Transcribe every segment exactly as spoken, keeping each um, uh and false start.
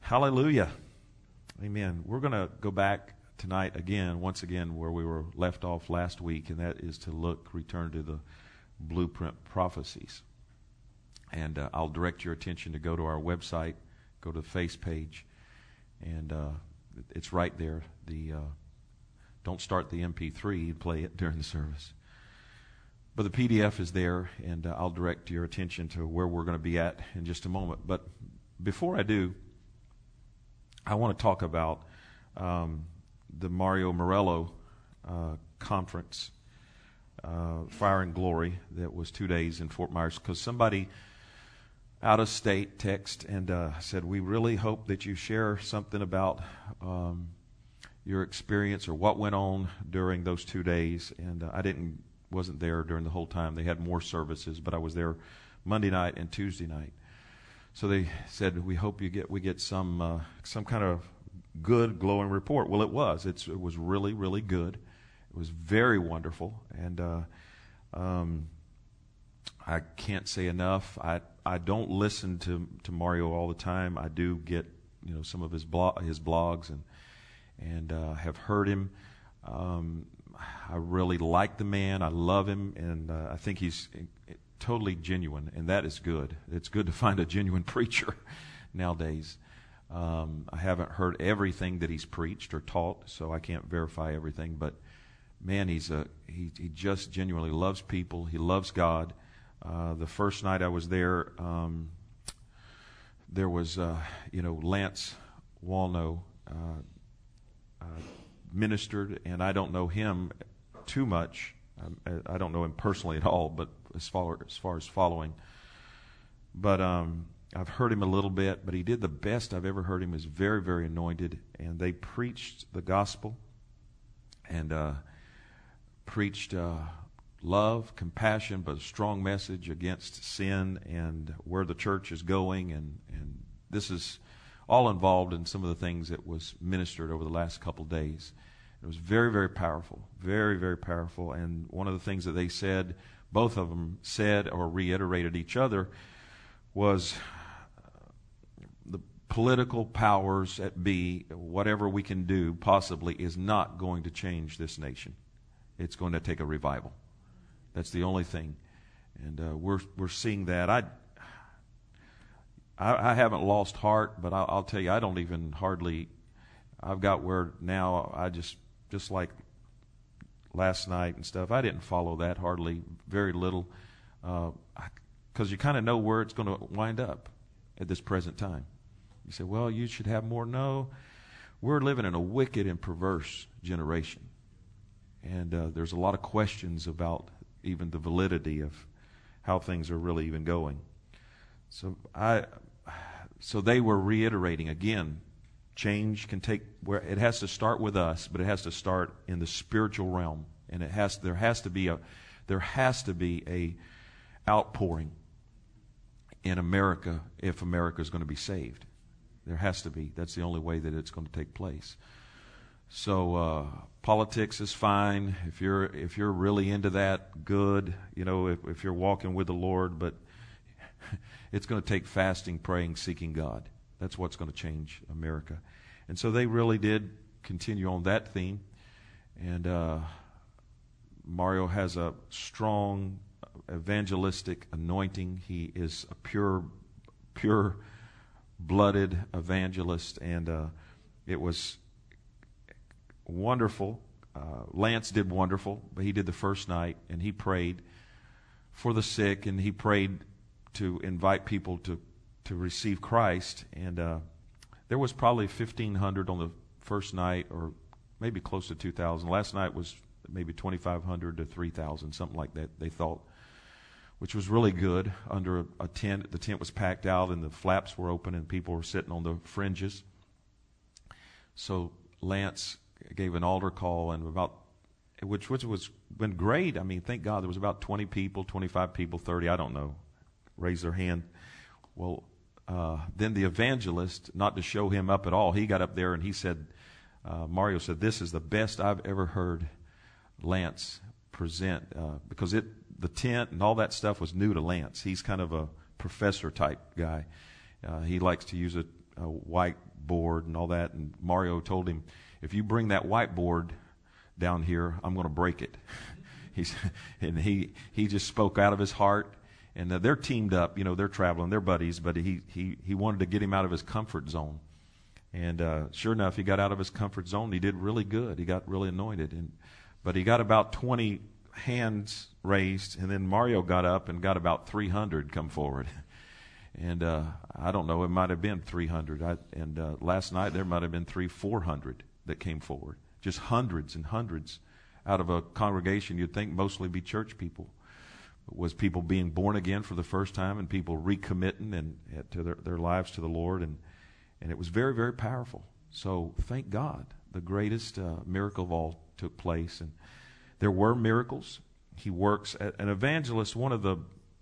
Hallelujah. Amen. We're going to go back tonight again, once again, where we were left off last week, and that is to look, return to the blueprint prophecies. And uh, I'll direct your attention to go to our website, go to the face page, and uh, it's right there. The uh, don't start the M P three and play it during the service. But the P D F is there, and uh, I'll direct your attention to where we're going to be at in just a moment. But before I do, I want to talk about um, the Mario Morello uh, conference, uh, Fire and Glory, that was two days in Fort Myers, because somebody out of state text and uh, said, we really hope that you share something about um, your experience or what went on during those two days. And uh, I didn't wasn't there during the whole time. They had more services, but I was there Monday night and Tuesday night. So they said, we hope you get we get some uh, some kind of good, glowing report. Well, it was. It's, it was really, really good. It was very wonderful. And uh, um, I can't say enough. I I don't listen to, to Mario all the time. I do get you know some of his blog, his blogs and and uh, have heard him. Um, I really like the man. I love him, and uh, I think he's totally genuine, and that is good. It's good to find a genuine preacher nowadays. Um, I haven't heard everything that he's preached or taught, so I can't verify everything. But man, he's a he. He just genuinely loves people. He loves God. Uh, the first night I was there, um, there was uh, you know Lance Wallnau uh, uh, ministered, and I don't know him too much. I, I don't know him personally at all, but as far as far as following, but um, I've heard him a little bit. But he did the best I've ever heard him. He was very, very anointed, and they preached the gospel and uh, preached uh, love, compassion, but a strong message against sin and where the church is going. And, and this is all involved in some of the things that was ministered over the last couple days. It was very, very powerful, very, very powerful. And one of the things that they said, both of them said or reiterated each other, was the political powers at be, whatever we can do possibly, is not going to change this nation. It's going to take a revival. That's the only thing. And uh, we're we're seeing that. I, I I haven't lost heart, but I'll, I'll tell you, I don't even hardly. I've got where now I just just like last night and stuff. I didn't follow that hardly, very little, because uh, you kind of know where it's going to wind up at this present time. You say, well, you should have more. No, we're living in a wicked and perverse generation, and uh, there's a lot of questions about even the validity of how things are really even going. So I, so they were reiterating again. Change can take where it has to start with us, but it has to start in the spiritual realm, and it has there has to be a there has to be a outpouring in America if America is going to be saved. There has to be. That's the only way that it's going to take place. So uh, politics is fine if you're if you're really into that. Good, you know, if if you're walking with the Lord, but it's going to take fasting, praying, seeking God. That's what's going to change America. And so they really did continue on that theme. And uh, Mario has a strong evangelistic anointing. He is a pure, pure-blooded evangelist. And uh, it was wonderful. Uh, Lance did wonderful, but he did the first night, and he prayed for the sick, and he prayed to invite people to to receive Christ, and uh, there was probably fifteen hundred on the first night, or maybe close to two thousand. Last night was maybe twenty-five hundred to three thousand, something like that, they thought, which was really good under a, a tent. The tent was packed out, and the flaps were open, and people were sitting on the fringes. So Lance gave an altar call, and about, which, which was been great. I mean, thank God there was about twenty people, twenty-five people, thirty, I don't know, raised their hand. Well, Uh, then the evangelist, not to show him up at all, he got up there and he said, uh, Mario said, this is the best I've ever heard Lance present, uh, because it the tent and all that stuff was new to Lance. He's kind of a professor type guy. Uh, he likes to use a, a white board and all that. And Mario told him, if you bring that whiteboard down here, I'm going to break it. He's, and he, he just spoke out of his heart. And uh, they're teamed up, you know, they're traveling, they're buddies, but he, he, he wanted to get him out of his comfort zone. And uh, sure enough, he got out of his comfort zone. He did really good. He got really anointed. And but he got about twenty hands raised, and then Mario got up and got about three hundred come forward. And uh, I don't know, it might have been three hundred. I, and uh, last night there might have been three, four hundred that came forward. Just hundreds and hundreds out of a congregation you'd think mostly be church people. It was people being born again for the first time and people recommitting and uh, to their, their lives to the Lord. And, and it was very, very powerful. So thank God the greatest uh, miracle of all took place. And there were miracles. He works at an evangelist. One of the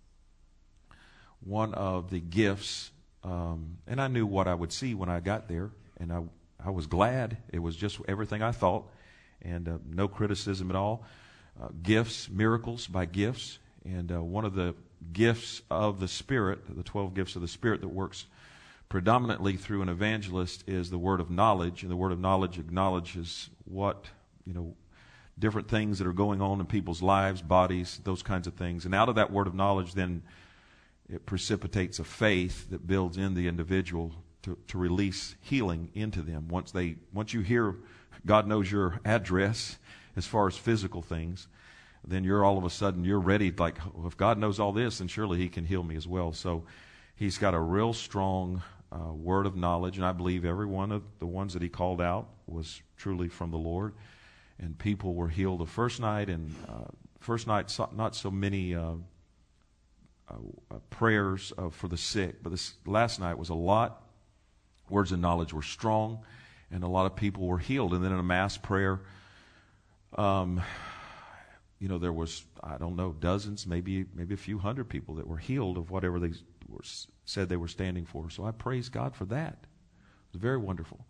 one of the gifts, um, and I knew what I would see when I got there, and I I was glad. It was just everything I thought, and uh, no criticism at all. Uh, gifts, miracles by gifts, and uh, one of the gifts of the Spirit, the twelve gifts of the Spirit that works predominantly through an evangelist, is the word of knowledge, and the word of knowledge acknowledges what, you know, different things that are going on in people's lives, bodies, those kinds of things. And out of that word of knowledge, then it precipitates a faith that builds in the individual to, to release healing into them. Once they, once you hear God knows your address as far as physical things, then you're all of a sudden, you're ready, like, well, if God knows all this, then surely He can heal me as well. So He's got a real strong uh, word of knowledge, and I believe every one of the ones that He called out was truly from the Lord. And people were healed the first night, and uh, first night not so many uh, uh, prayers uh, for the sick, but this last night was a lot. Words of knowledge were strong, and a lot of people were healed. And then in a mass prayer, um, you know, there was, I don't know, dozens, maybe maybe a few hundred people that were healed of whatever they were, said they were standing for. So I praise God for that. It was very wonderful.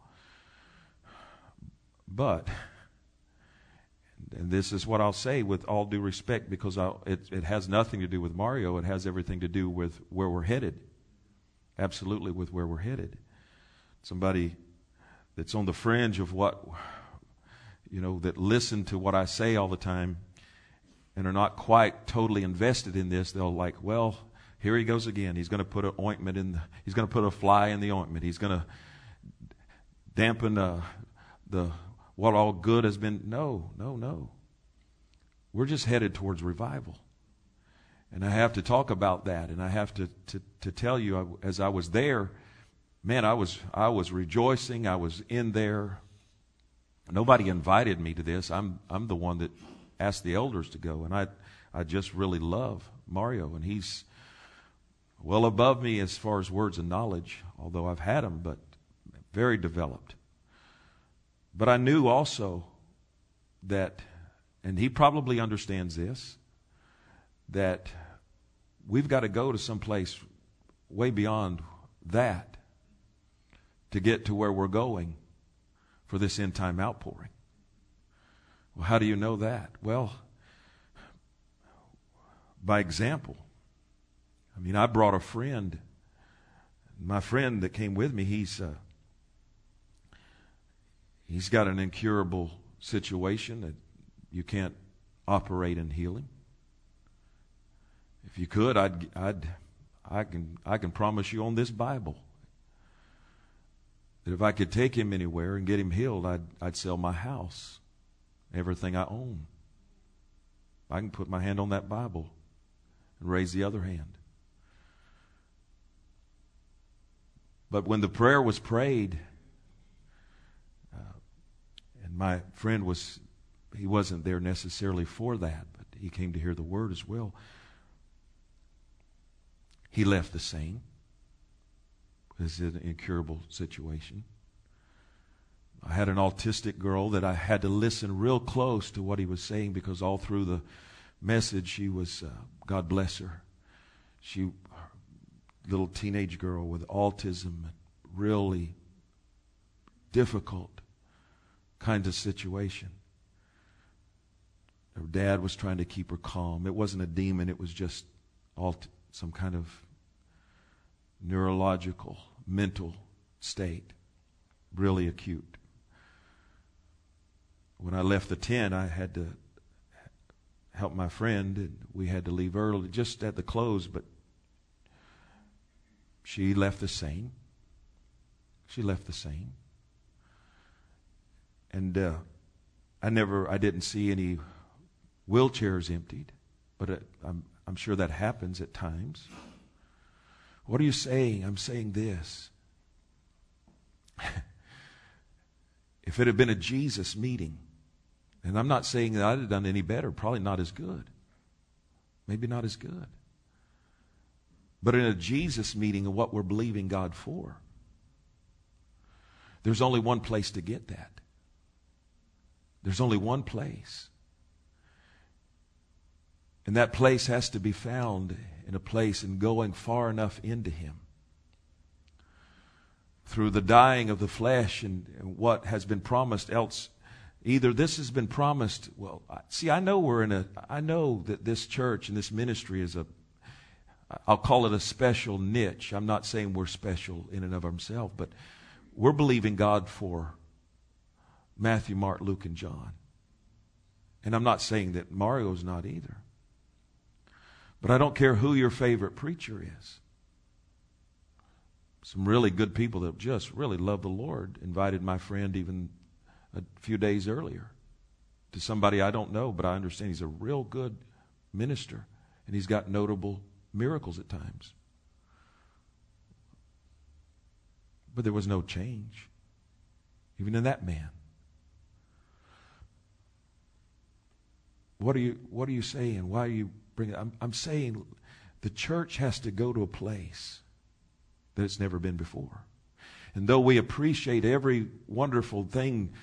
But, and this is what I'll say with all due respect, because I'll, it, it has nothing to do with Mario. It has everything to do with where we're headed. Absolutely with where we're headed. Somebody that's on the fringe of what, you know, that listen to what I say all the time and are not quite totally invested in this, they'll like, well, here he goes again. He's going to put an ointment in, the, he's going to put a fly in the ointment. He's going to dampen uh, the, what all good has been. No, no, no. We're just headed towards revival. And I have to talk about that. And I have to, to, to tell you, as I was there, man, I was, I was rejoicing. I was in there. Nobody invited me to this. I'm, I'm the one that asked the elders to go. And I, I just really love Mario. And he's well above me as far as words and knowledge, although I've had him, but very developed. But I knew also that, and he probably understands this, that we've got to go to some place way beyond that to get to where we're going for this end time outpouring. Well, how do you know that? Well, by example. I mean, I brought a friend. My friend that came with me, he's uh, he's got an incurable situation that you can't operate in healing. If you could, I'd, I'd, I can, I can promise you on this Bible that if I could take him anywhere and get him healed, I'd, I'd sell my house, everything I own. I can put my hand on that Bible and raise the other hand. But when the prayer was prayed, uh, and my friend was, he wasn't there necessarily for that, but he came to hear the word as well. He left the same. It's an incurable situation. I had an autistic girl that I had to listen real close to what he was saying, because all through the message she was, uh, God bless her, she, little teenage girl with autism, really difficult kind of situation. Her dad was trying to keep her calm. It wasn't a demon. It was just all t- some kind of neurological, mental state. really acute. When I left the tent, I had to help my friend, and we had to leave early, just at the close, but she left the same. She left the same. And uh, I never, I didn't see any wheelchairs emptied, but it, I'm, I'm sure that happens at times. What are you saying? I'm saying this. If it had been a Jesus meeting, and I'm not saying that I'd have done any better, probably not as good. Maybe not as good. But in a Jesus meeting of what we're believing God for, there's only one place to get that. There's only one place. And that place has to be found in a place and going far enough into Him. Through the dying of the flesh and, and what has been promised, else either this has been promised. Well, see, I know we're in a, I know that this church and this ministry is a, I'll call it a special niche. I'm not saying we're special in and of ourselves, but we're believing God for Matthew, Mark, Luke, and John. And I'm not saying that Mario's not either. But I don't care who your favorite preacher is. Some really good people that just really love the Lord invited my friend even a few days earlier to somebody I don't know, but I understand he's a real good minister, and he's got notable miracles at times. But there was no change, even in that man. What are you, what are you saying? Why are you bringing it? I'm, I'm saying the church has to go to a place that it's never been before. And though we appreciate every wonderful thing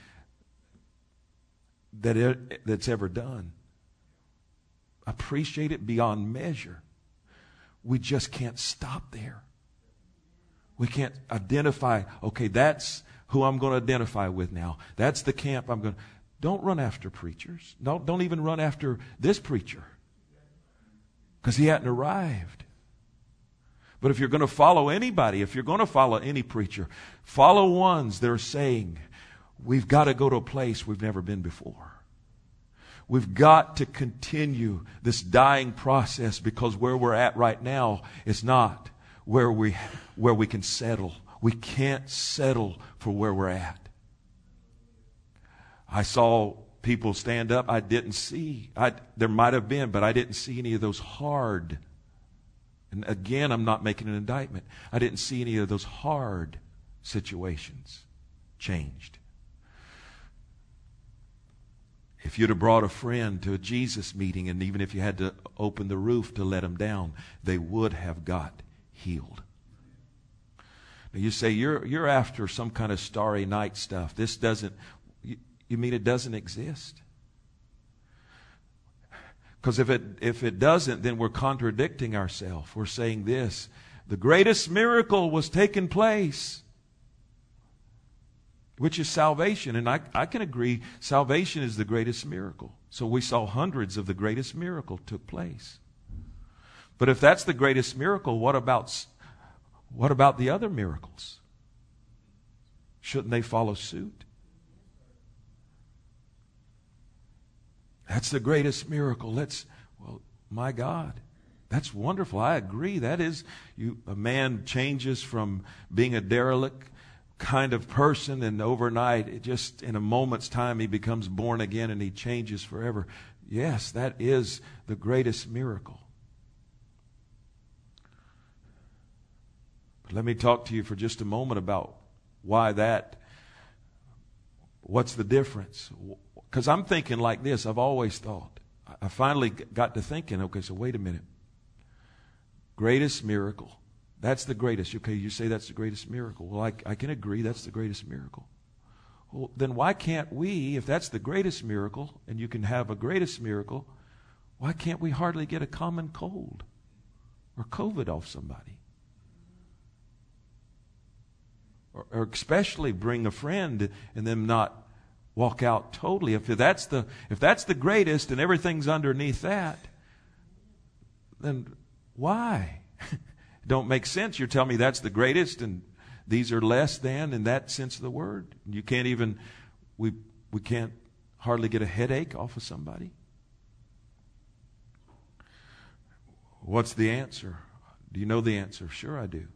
that it, that's ever done, appreciate it beyond measure, we just can't stop there. We can't identify, okay, that's who I'm going to identify with now. That's the camp I'm going to... Don't run after preachers. Don't, don't even run after this preacher, because he hadn't arrived. But if you're going to follow anybody, if you're going to follow any preacher, follow ones that are saying, we've got to go to a place we've never been before. We've got to continue this dying process, because where we're at right now is not where we, where we can settle. We can't settle for where we're at. I saw people stand up. I didn't see. I, there might have been, but I didn't see any of those hard. And again, I'm not making an indictment. I didn't see any of those hard situations changed. If you'd have brought a friend to a Jesus meeting, and even if you had to open the roof to let them down, they would have got healed. Now you say, you're, you're after some kind of starry night stuff. This doesn't... You mean it doesn't exist? Because if it if it doesn't, then we're contradicting ourselves. We're saying this: the greatest miracle was taking place, which is salvation. And I, I can agree, salvation is the greatest miracle. So we saw hundreds of the greatest miracle took place. But if that's the greatest miracle, what about what about the other miracles? Shouldn't they follow suit? That's the greatest miracle. Let's, well, my God, that's wonderful. I agree. That is, you, a man changes from being a derelict kind of person, and overnight, it just in a moment's time, he becomes born again and he changes forever. Yes, that is the greatest miracle. But let me talk to you for just a moment about why that, what's the difference? Because I'm thinking like this. I've always thought. I finally got to thinking, okay, so wait a minute. Greatest miracle. That's the greatest. Okay, you say that's the greatest miracle. Well, I, I can agree that's the greatest miracle. Well, then why can't we, if that's the greatest miracle, and you can have a greatest miracle, why can't we hardly get a common cold or COVID off somebody? Or, or especially bring a friend and them not walk out totally. If that's the if that's the greatest and everything's underneath that, then why? Don't make sense. You're telling me that's the greatest and These are less than in that sense of the word. You can't even, we, we can't hardly get a headache off of somebody. What's the answer? Do you know the answer? Sure I do.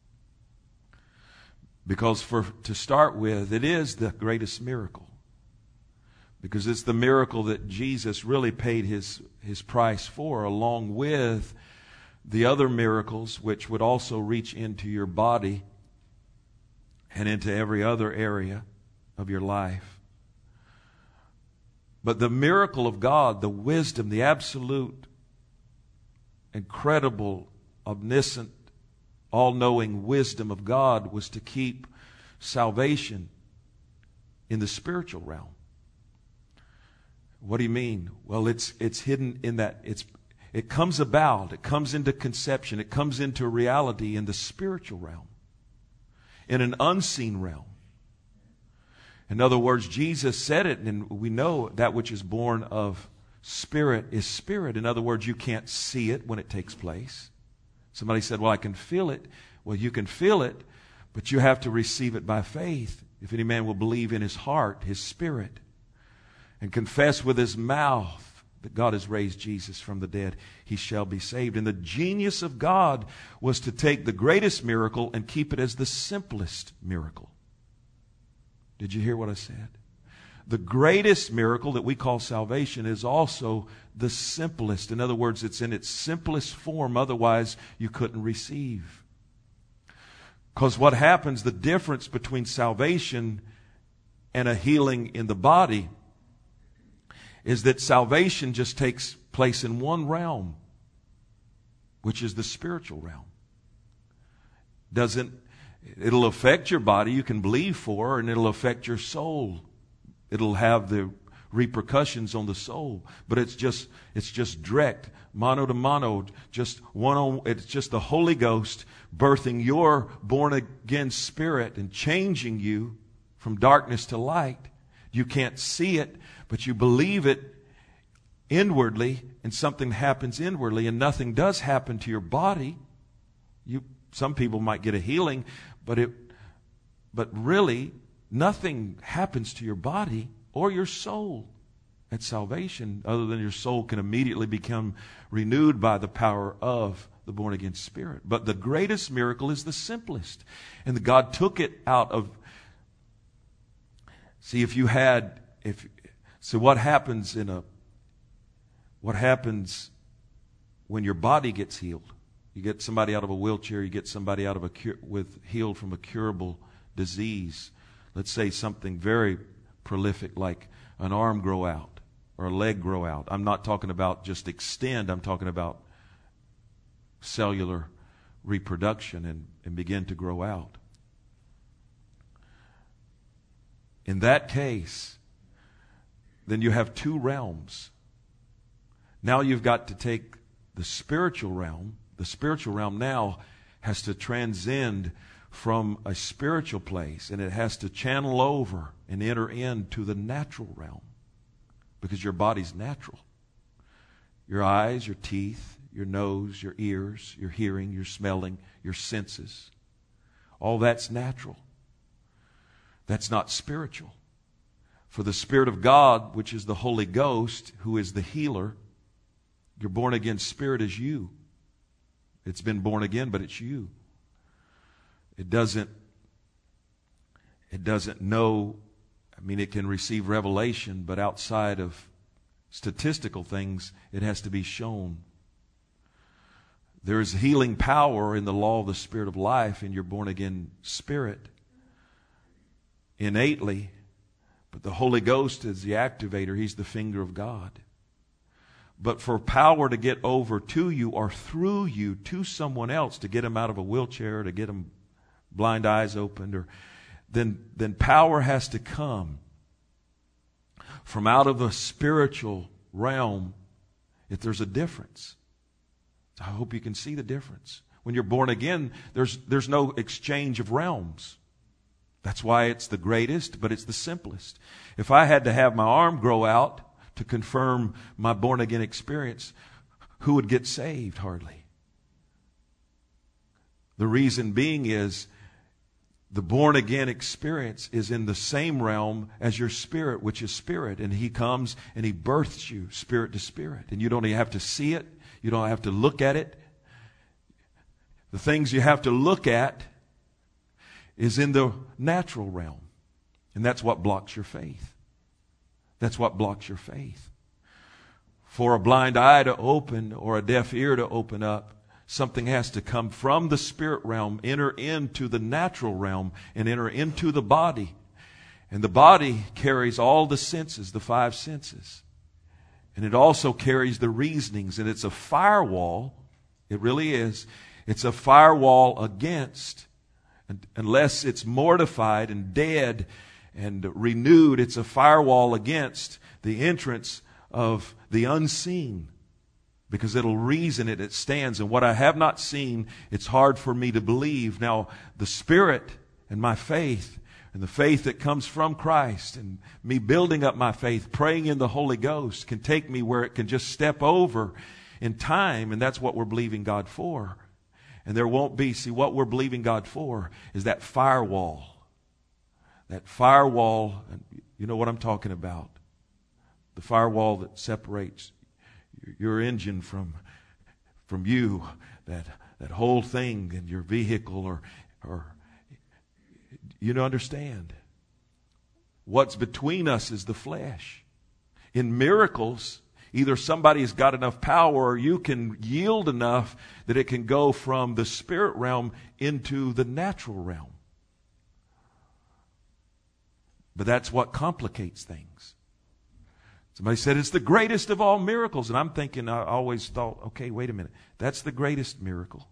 Because for to start with, it is the greatest miracle. Because it's the miracle that Jesus really paid his, his price for, along with the other miracles which would also reach into your body and into every other area of your life. But the miracle of God, the wisdom, the absolute, incredible, omniscient, all-knowing wisdom of God was to keep salvation in the spiritual realm. What do you mean? Well, it's it's hidden in that it's it comes about, it comes into conception, it comes into reality in the spiritual realm, in an unseen realm. In other words, Jesus said it, and we know that which is born of spirit is spirit. In other words, you can't see it when it takes place. Somebody said, well, I can feel it. Well, you can feel it, but you have to receive it by faith. If any man will believe in his heart, his spirit, and confess with his mouth that God has raised Jesus from the dead, he shall be saved. And the genius of God was to take the greatest miracle and keep it as the simplest miracle. Did you hear what I said? The greatest miracle that we call salvation is also the simplest. In other words, it's in its simplest form. Otherwise, you couldn't receive. Because what happens, the difference between salvation and a healing in the body is that salvation just takes place in one realm, which is the spiritual realm. Doesn't, it'll affect your body, you can believe for, and it'll affect your soul. It'll have the repercussions on the soul, but it's just it's just direct, mano to mano, just one on. It's just the Holy Ghost birthing your born again spirit and changing you from darkness to light. You can't see it, but you believe it inwardly, and something happens inwardly, and nothing does happen to your body. You some people might get a healing, but it but really nothing happens to your body or your soul at salvation, other than your soul can immediately become renewed by the power of the born-again spirit. But the greatest miracle is the simplest. And God took it out of... See, if you had... if So what happens in a... What happens when your body gets healed? You get somebody out of a wheelchair, you get somebody out of a cure, with healed from a curable disease. Let's say something very prolific like an arm grow out or a leg grow out. I'm not talking about just extend. I'm talking about cellular reproduction and, and begin to grow out. In that case, then you have two realms. Now you've got to take the spiritual realm. The spiritual realm now has to transcend from a spiritual place, and it has to channel over and enter into the natural realm, because your body's natural. Your eyes, your teeth, your nose, your ears, your hearing, your smelling, your senses, all that's natural. That's not spiritual. For the Spirit of God, which is the Holy Ghost, who is the healer, your born again spirit is you. It's been born again, but it's you. It doesn't, it doesn't know, I mean, it can receive revelation, but outside of statistical things, it has to be shown. There is healing power in the law of the Spirit of life in your born-again spirit, innately, but the Holy Ghost is the activator. He's the finger of God. But for power to get over to you or through you to someone else, to get them out of a wheelchair, to get them blind eyes opened, or then then power has to come from out of a spiritual realm. If there's a difference, I hope you can see the difference. When you're born again, there's there's no exchange of realms. That's why it's the greatest, but it's the simplest. If I had to have my arm grow out to confirm my born again experience, who would get saved? Hardly. The reason being is The born-again experience is in the same realm as your spirit, which is spirit. And He comes and He births you spirit to spirit. And you don't even have to see it. You don't have to look at it. The things you have to look at is in the natural realm. And that's what blocks your faith. That's what blocks your faith. For a blind eye to open or a deaf ear to open up, something has to come from the spirit realm, enter into the natural realm, and enter into the body. And the body carries all the senses, the five senses. And it also carries the reasonings. And it's a firewall. It really is. It's a firewall against, unless it's mortified and dead and renewed, it's a firewall against the entrance of the unseen. Because it'll reason it, it stands. And what I have not seen, it's hard for me to believe. Now, the Spirit and my faith, and the faith that comes from Christ, and me building up my faith, praying in the Holy Ghost, can take me where it can just step over in time. And that's what we're believing God for. And there won't be, see, what we're believing God for is that firewall. That firewall, you know what I'm talking about. The firewall that separates your engine from from you, that that whole thing in your vehicle, or or you know, understand. What's between us is the flesh. In miracles, either somebody's got enough power or you can yield enough that it can go from the spirit realm into the natural realm. But that's what complicates things. Somebody said it's the greatest of all miracles. And I'm thinking, I always thought, okay, wait a minute. That's the greatest miracle.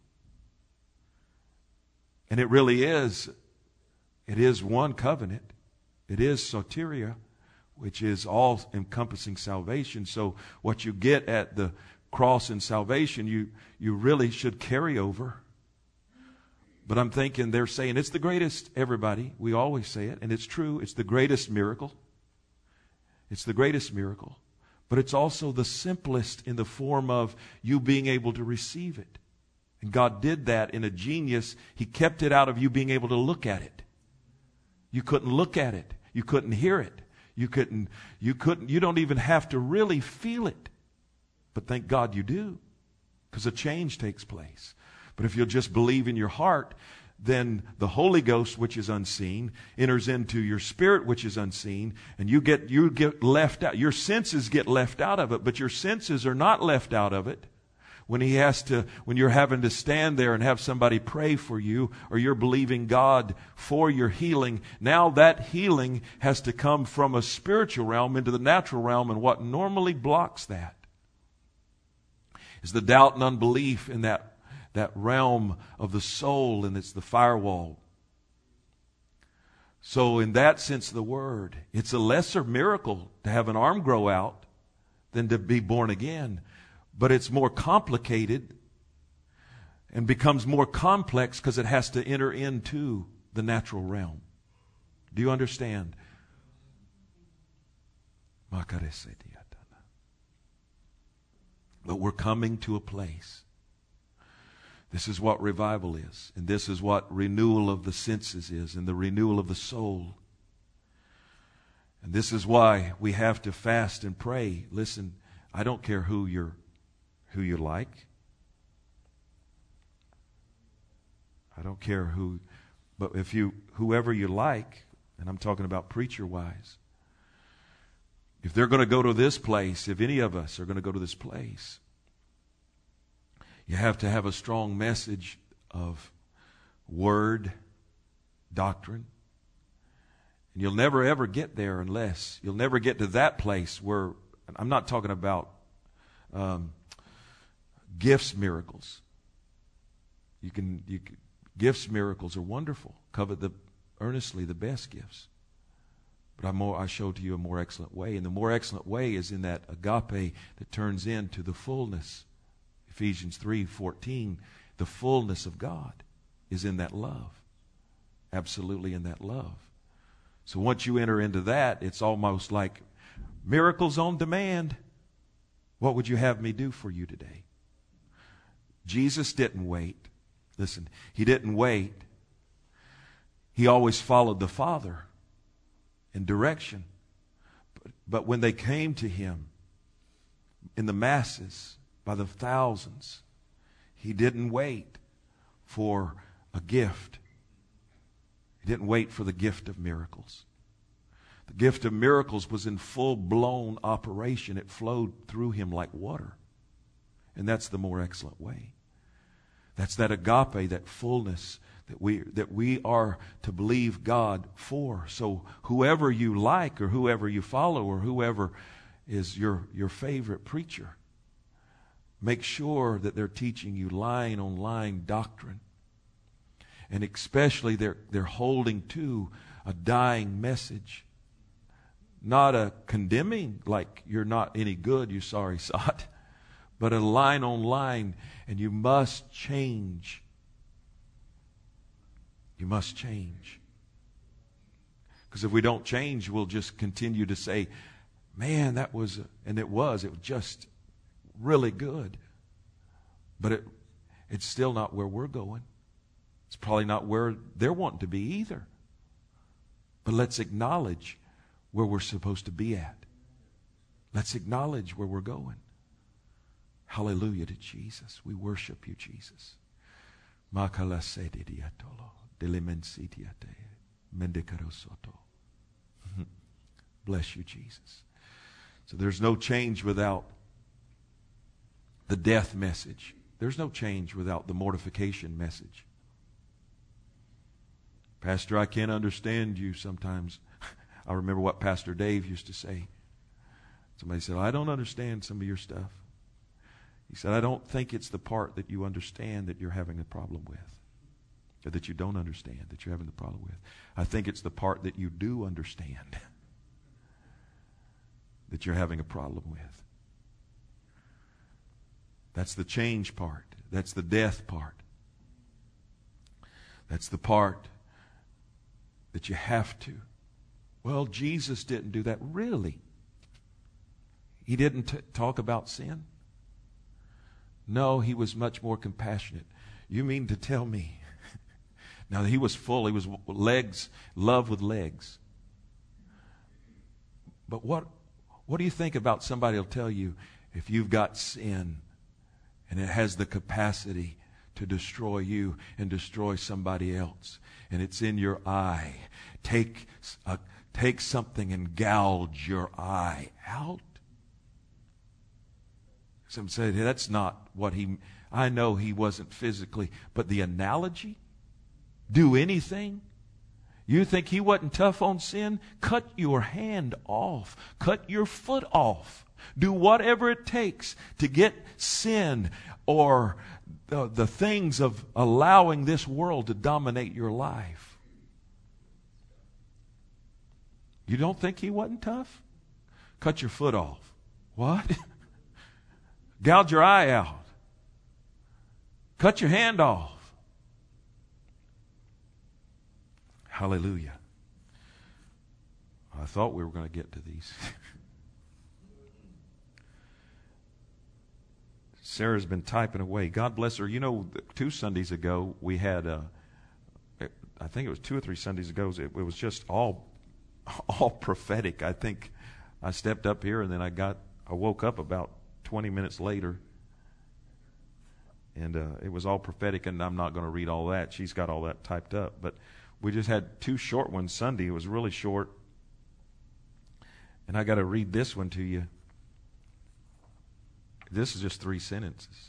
And it really is. It is one covenant. It is soteria, which is all encompassing salvation. So what you get at the cross and salvation, you, you really should carry over. But I'm thinking they're saying it's the greatest, everybody. We always say it, and it's true. It's the greatest miracle. It's the greatest miracle. But it's also the simplest in the form of you being able to receive it. And God did that in a genius. He kept it out of you being able to look at it. You couldn't look at it. You couldn't hear it. You couldn't, you couldn't, you don't even have to really feel it. But thank God you do. Because a change takes place. But if you'll just believe in your heart, then the Holy Ghost, which is unseen, enters into your spirit, which is unseen, and you get you get left out. Your senses get left out of it, but your senses are not left out of it. When he has to, when you're having to stand there and have somebody pray for you, or you're believing God for your healing, now that healing has to come from a spiritual realm into the natural realm, and what normally blocks that is the doubt and unbelief in that that realm of the soul, and it's the firewall. So in that sense of the word, it's a lesser miracle to have an arm grow out than to be born again. But it's more complicated and becomes more complex because it has to enter into the natural realm. Do you understand? But we're coming to a place. This is what revival is. And this is what renewal of the senses is. And the renewal of the soul. And this is why we have to fast and pray. Listen, I don't care who you're, who you like. I don't care who, but if you, whoever you like, and I'm talking about preacher-wise, if they're going to go to this place, if any of us are going to go to this place, you have to have a strong message of word, doctrine. And you'll never ever get there unless, you'll never get to that place where, I'm not talking about um, gifts, miracles. You can, you can, gifts, miracles are wonderful. Covet the earnestly the best gifts. But I more I showed to you a more excellent way. And the more excellent way is in that agape that turns into the fullness. Ephesians three fourteen, the fullness of God is in that love. Absolutely in that love. So once you enter into that, it's almost like miracles on demand. What would you have me do for you today? Jesus didn't wait. Listen, he didn't wait He always followed the Father in direction. But, but when they came to him in the masses, by the thousands, he didn't wait for a gift. He didn't wait for the gift of miracles. The gift of miracles was in full-blown operation. It flowed through him like water. And that's the more excellent way. That's that agape, that fullness that we that we are to believe God for. So whoever you like or whoever you follow or whoever is your, your favorite preacher, make sure that they're teaching you line on line doctrine. And especially they're, they're holding to a dying message. Not a condemning, like you're not any good, you sorry sot, but a line on line, and you must change. You must change. Because if we don't change, we'll just continue to say, man, that was, and it was, it was just really good. But it, it's still not where we're going. It's probably not where they're wanting to be either. But let's acknowledge where we're supposed to be at. Let's acknowledge where we're going. Hallelujah to Jesus. We worship you, Jesus. Bless you, Jesus. So there's no change without the death message. There's no change without the mortification message. Pastor, I can't understand you sometimes. I remember what Pastor Dave used to say. Somebody said, I don't understand some of your stuff. He said, I don't think it's the part that you understand that you're having a problem with. Or that you don't understand that you're having the problem with. I think it's the part that you do understand that you're having a problem with. That's the change part. That's the death part. That's the part that you have to. Well, Jesus didn't do that. Really? He didn't t- talk about sin? No, he was much more compassionate. You mean to tell me? Now, he was full. He was legs, love with legs. But what, what do you think about somebody will tell you if you've got sin and it has the capacity to destroy you and destroy somebody else, and it's in your eye? Take, a, take something and gouge your eye out. Some say, hey, that's not what he, I know he wasn't physically, but the analogy, do anything. You think he wasn't tough on sin? Cut your hand off. Cut your foot off. Do whatever it takes to get sin or the, the things of allowing this world to dominate your life. You don't think he wasn't tough? Cut your foot off. What? Gouge your eye out. Cut your hand off. Hallelujah. I thought we were going to get to these. Sarah's been typing away. God bless her. You know, two Sundays ago, we had, a, I think it was two or three Sundays ago, it, it was just all, all prophetic. I think I stepped up here and then I got, I woke up about twenty minutes later. And uh, it was all prophetic, and I'm not going to read all that. She's got all that typed up. But we just had two short ones Sunday. It was really short. And I got to read this one to you. This is just three sentences.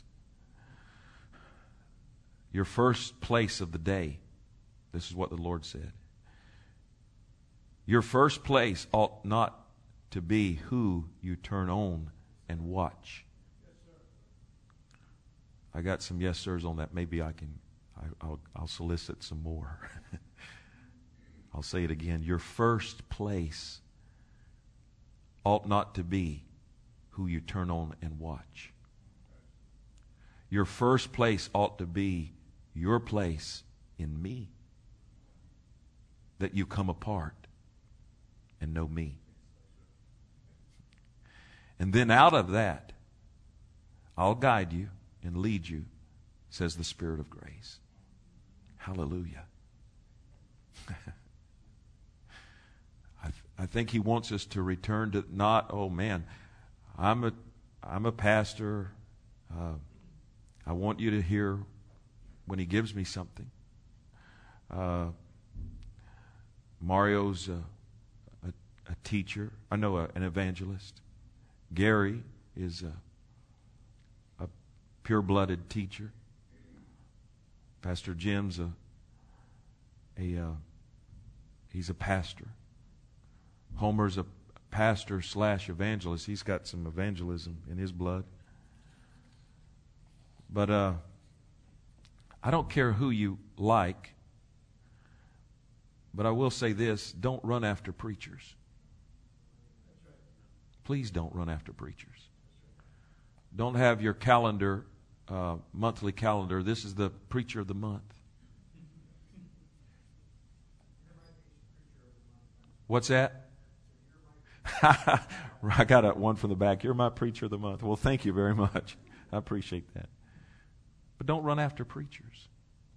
Your first place of the day. This is what the Lord said. Your first place ought not to be who you turn on and watch. I got some yes sirs on that. Maybe I can, I, I'll, I'll solicit some more. I'll say it again. Your first place ought not to be who you turn on and watch. Your first place ought to be your place in me. That you come apart and know me. And then out of that, I'll guide you and lead you, says the Spirit of grace. Hallelujah. I, th- I think He wants us to return to not, oh man, I'm a, I'm a pastor. Uh, I want you to hear when He gives me something. Uh, Mario's a, a, a teacher. I know a, an evangelist. Gary is a, a pure-blooded teacher. Pastor Jim's a a uh, he's a pastor. Homer's a pastor slash evangelist. He's got some evangelism in his blood. But uh, I don't care who you like. But I will say this: don't run after preachers. Please don't run after preachers. Don't have your calendar, uh, monthly calendar. This is the preacher of the month. What's that? I got a one from the back. You're my preacher of the month. Well, thank you very much. I appreciate that. But don't run after preachers.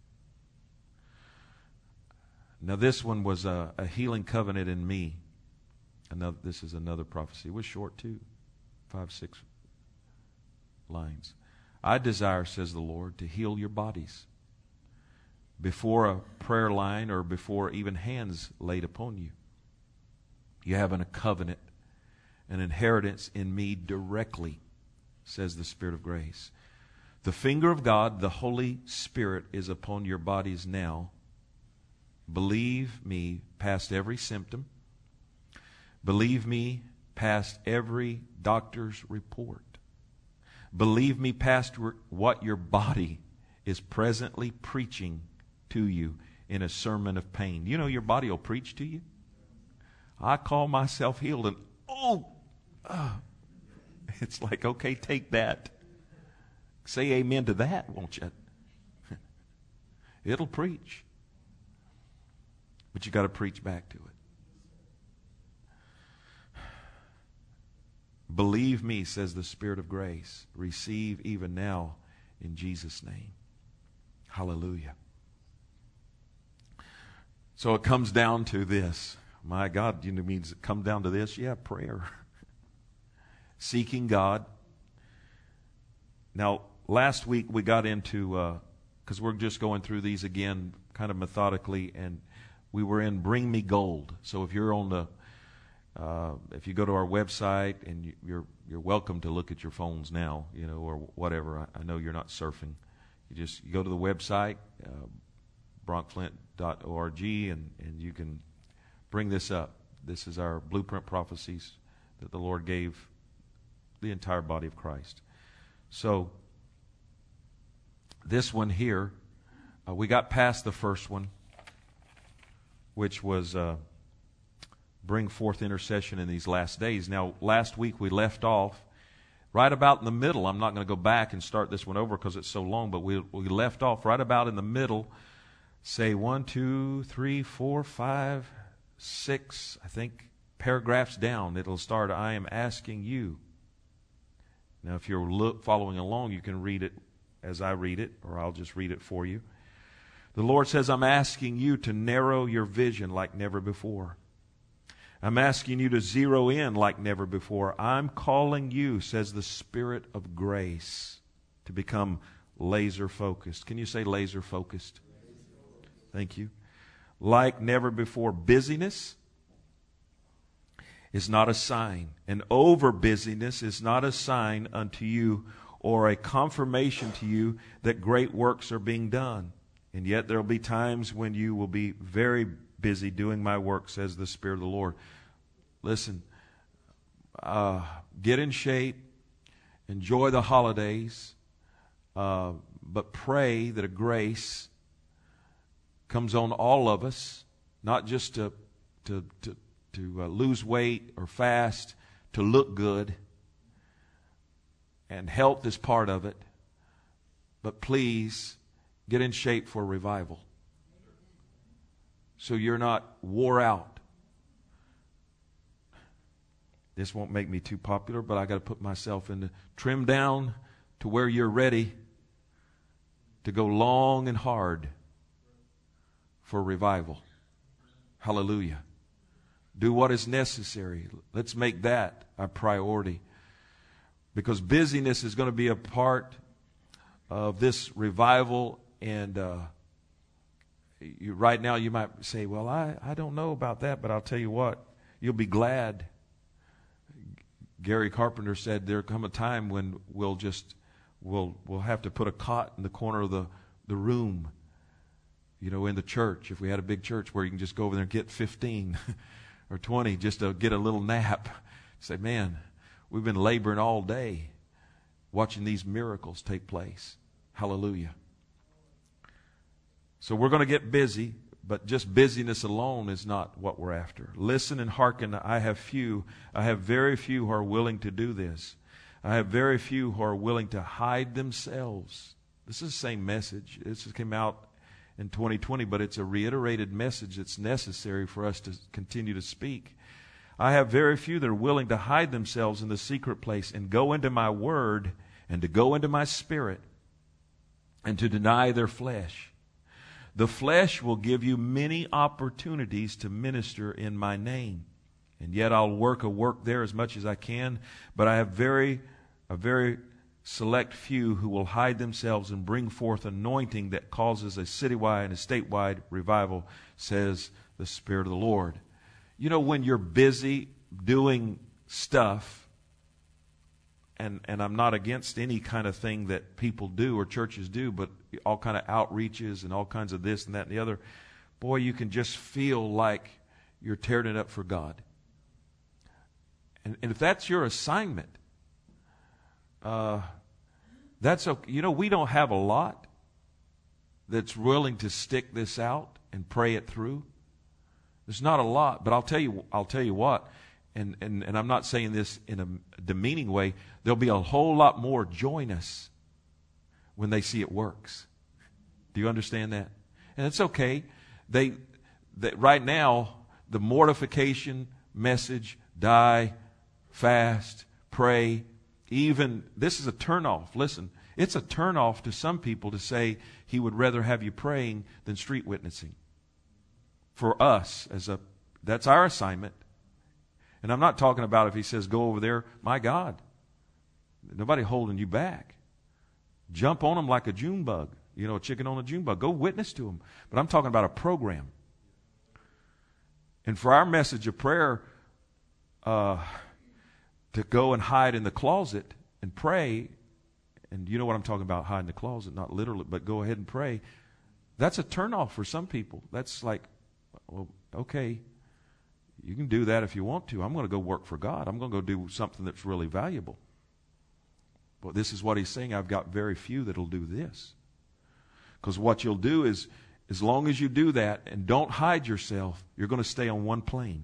Now, this one was a, a healing covenant in me. Another, this is another prophecy. It was short too, five, six lines. I desire, says the Lord, to heal your bodies before a prayer line or before even hands laid upon you. You have a covenant, an inheritance in me directly, says the Spirit of grace. The finger of God, the Holy Spirit, is upon your bodies now. Believe me past every symptom. Believe me past every doctor's report. Believe me past what your body is presently preaching to you in a sermon of pain. You know your body will preach to you. I call myself healed and oh, uh, it's like, okay, take that. Say amen to that, won't you? It'll preach. But you got to preach back to it. Believe me, says the Spirit of grace. Receive even now in Jesus' name. Hallelujah. So it comes down to this. My God, you know, means it come down to this? Yeah, prayer. Seeking God. Now, last week we got into, because uh, we're just going through these again kind of methodically, and we were in Bring Me Gold. So if you're on the Uh, if you go to our website, and you, you're you're welcome to look at your phones now, you know, or whatever. I, I know you're not surfing. You just you go to the website, uh, bronc flint dot org, and, and you can bring this up. This is our blueprint prophecies that the Lord gave the entire body of Christ. So this one here, uh, we got past the first one, which was Uh, bring forth intercession in these last days. Now, last week we left off right about in the middle. I'm not going to go back and start this one over because it's so long, but we we left off right about in the middle. Say one, two, three, four, five, six, I think, paragraphs down. It'll start, I am asking you. Now, if you're look, following along, you can read it as I read it, or I'll just read it for you. The Lord says, I'm asking you to narrow your vision like never before. I'm asking you to zero in like never before. I'm calling you, says the Spirit of grace, to become laser focused. Can you say laser focused? Thank you. Like never before. Busyness is not a sign, and over busyness is not a sign unto you or a confirmation to you that great works are being done. And yet there will be times when you will be very busy doing my work, says the Spirit of the Lord. Listen, uh, get in shape, enjoy the holidays, uh, but pray that a grace comes on all of us, not just to to to, to uh, lose weight or fast, to look good, and health is part of it, but please get in shape for revival. So you're not wore out. This won't make me too popular, but I got to put myself in the trim down to where you're ready to go long and hard for revival. Hallelujah. Do what is necessary. Let's make that a priority. Because busyness is going to be a part of this revival. And uh, you, right now you might say, well, I, I don't know about that, but I'll tell you what, you'll be glad. Gary Carpenter said there'll come a time when we'll just, we'll, we'll have to put a cot in the corner of the, the room, you know, in the church. If we had a big church where you can just go over there and get fifteen or twenty just to get a little nap. Say, man, we've been laboring all day watching these miracles take place. Hallelujah. So we're going to get busy, but just busyness alone is not what we're after. Listen and hearken. I have few, I have very few who are willing to do this. I have very few who are willing to hide themselves. This is the same message. This came out in twenty twenty, but it's a reiterated message that's necessary for us to continue to speak. I have very few that are willing to hide themselves in the secret place and go into my word and to go into my spirit and to deny their flesh. The flesh will give you many opportunities to minister in my name. And yet I'll work a work there as much as I can, but I have very, a very select few who will hide themselves and bring forth anointing that causes a citywide and a statewide revival, says the Spirit of the Lord. You know, when you're busy doing stuff, and, and I'm not against any kind of thing that people do or churches do, but all kind of outreaches and all kinds of this and that and the other, boy, you can just feel like you're tearing it up for God. And, and if that's your assignment, uh, that's okay. You know, we don't have a lot that's willing to stick this out and pray it through. There's not a lot, but I'll tell you, I'll tell you what, and, and, and I'm not saying this in a demeaning way, there'll be a whole lot more join us when they see it works. Do you understand that? And it's okay. They, that right now, the mortification message, die, fast, pray, even, this is a turnoff. Listen, it's a turnoff to some people to say he would rather have you praying than street witnessing. For us, as a, that's our assignment. And I'm not talking about if he says go over there, my God. Nobody holding you back. Jump on them like a June bug. You know, a chicken on a June bug. Go witness to them. But I'm talking about a program. And for our message of prayer, uh, to go and hide in the closet and pray, and you know what I'm talking about, hide in the closet, not literally, but go ahead and pray. That's a turnoff for some people. That's like, well, okay, you can do that if you want to. I'm going to go work for God. I'm going to go do something that's really valuable. But this is what he's saying. I've got very few that'll do this. Because what you'll do is, as long as you do that and don't hide yourself, you're going to stay on one plane.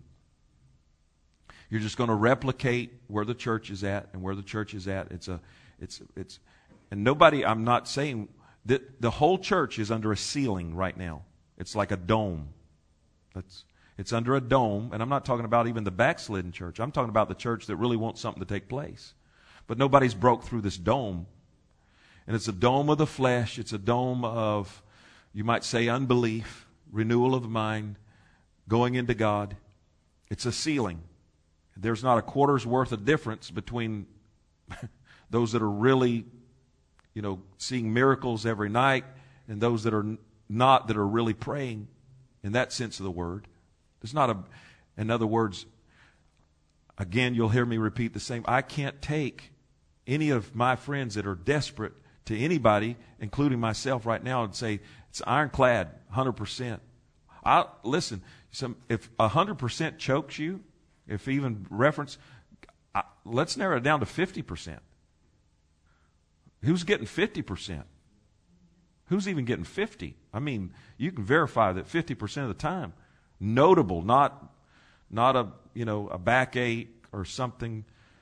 You're just going to replicate where the church is at, and where the church is at. It's a, it's, it's, and nobody, I'm not saying that the whole church is under a ceiling right now. It's like a dome. That's, it's under a dome, and I'm not talking about even the backslidden church. I'm talking about the church that really wants something to take place. But nobody's broke through this dome. And it's a dome of the flesh. It's a dome of, you might say, unbelief, renewal of the mind, going into God. It's a ceiling. There's not a quarter's worth of difference between those that are really, you know, seeing miracles every night and those that are not, that are really praying in that sense of the word. There's not a, in other words, again, you'll hear me repeat the same. I can't take any of my friends that are desperate to anybody, including myself right now, and say, it's ironclad, one hundred percent. I, listen, some, if one hundred percent chokes you, if even reference, I, let's narrow it down to fifty percent. Who's getting fifty percent? Who's even getting fifty? I mean, you can verify that fifty percent of the time. Notable, not not a, you know, a backache or something.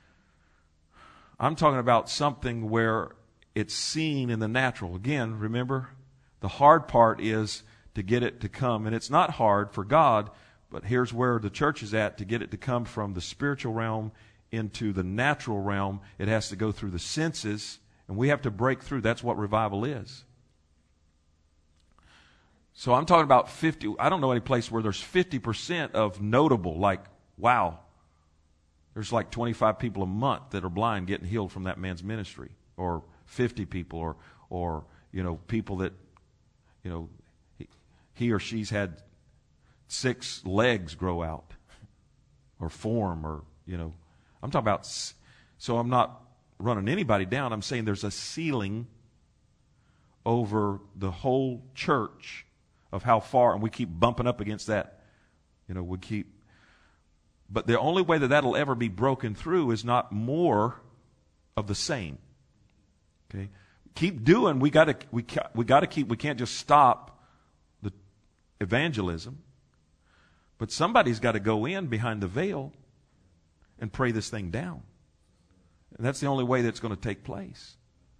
I'm talking about something where it's seen in the natural. Again, remember, the hard part is to get it to come. And it's not hard for God, but here's where the church is at, to get it to come from the spiritual realm into the natural realm. It has to go through the senses, and we have to break through. That's what revival is. So I'm talking about fifty. I don't know any place where there's fifty percent of notable, like, wow, there's like twenty-five people a month that are blind getting healed from that man's ministry, or fifty people, or, or you know, people that, you know, he, he or she's had six legs grow out or form, or, you know, I'm talking about, so I'm not running anybody down. I'm saying there's a ceiling over the whole church of how far, and we keep bumping up against that. You know, we keep, but the only way that that'll ever be broken through is not more of the same. Okay, keep doing. We got to we we got to keep. We can't just stop the evangelism, but somebody's got to go in behind the veil and pray this thing down, and that's the only way that's going to take place.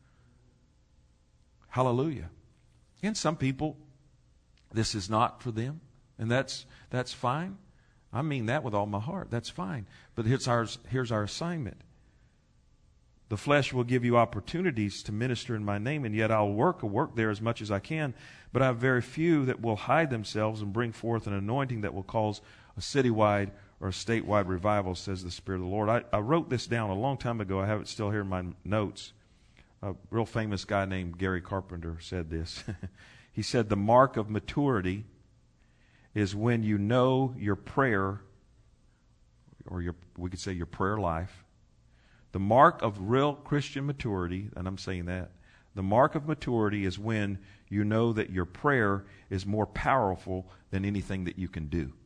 Hallelujah. And some people, this is not for them, and that's that's fine. I mean that with all my heart. That's fine. But here's our here's our assignment. The flesh will give you opportunities to minister in my name, and yet I'll work a work there as much as I can. But I have very few that will hide themselves and bring forth an anointing that will cause a citywide or a statewide revival, says the Spirit of the Lord. I, I wrote this down a long time ago. I have it still here in my notes. A real famous guy named Gary Carpenter said this. He said, the mark of maturity is when you know your prayer, or your we could say your prayer life. The mark of real Christian maturity, and I'm saying that, the mark of maturity is when you know that your prayer is more powerful than anything that you can do.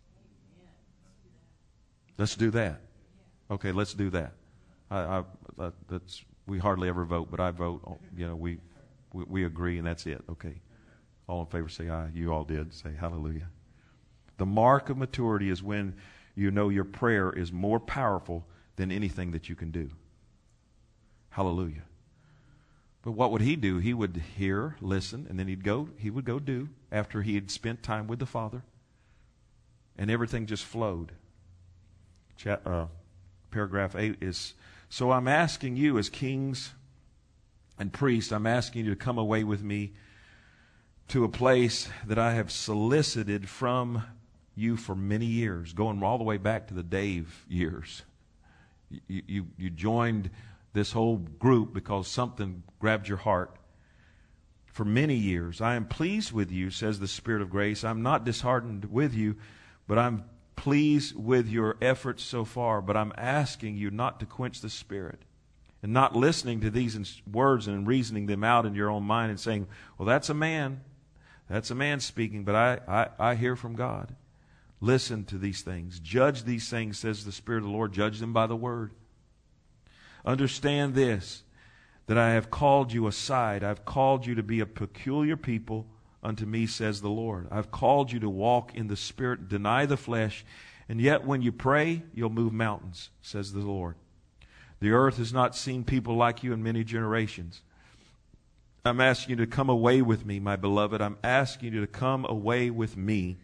Let's do that. Okay, let's do that. I, I, I, that's we hardly ever vote, but I vote. You know, we, we we agree, and that's it. Okay, all in favor say aye. You all did. Say hallelujah. The mark of maturity is when you know your prayer is more powerful than anything that you can do. Hallelujah. But what would he do? He would hear, listen, and then he'd go, he would go do after he had spent time with the Father. And everything just flowed. Chat, uh, paragraph eight is, so I'm asking you as kings and priests, I'm asking you to come away with me to a place that I have solicited from you for many years, going all the way back to the Dave years. You, you, you joined this whole group because something grabbed your heart. For many years, I am pleased with you, says the Spirit of grace. I'm not disheartened with you, but I'm pleased with your efforts so far. But I'm asking you not to quench the Spirit and not listening to these words and reasoning them out in your own mind and saying, well, that's a man. That's a man speaking, but I, I, I hear from God. Listen to these things. Judge these things, says the Spirit of the Lord. Judge them by the Word. Understand this, that I have called you aside. I've called you to be a peculiar people unto me, says the Lord. I've called you to walk in the Spirit, deny the flesh, and yet when you pray, you'll move mountains, says the Lord. The earth has not seen people like you in many generations. I'm asking you to come away with me, my beloved. I'm asking you to come away with me,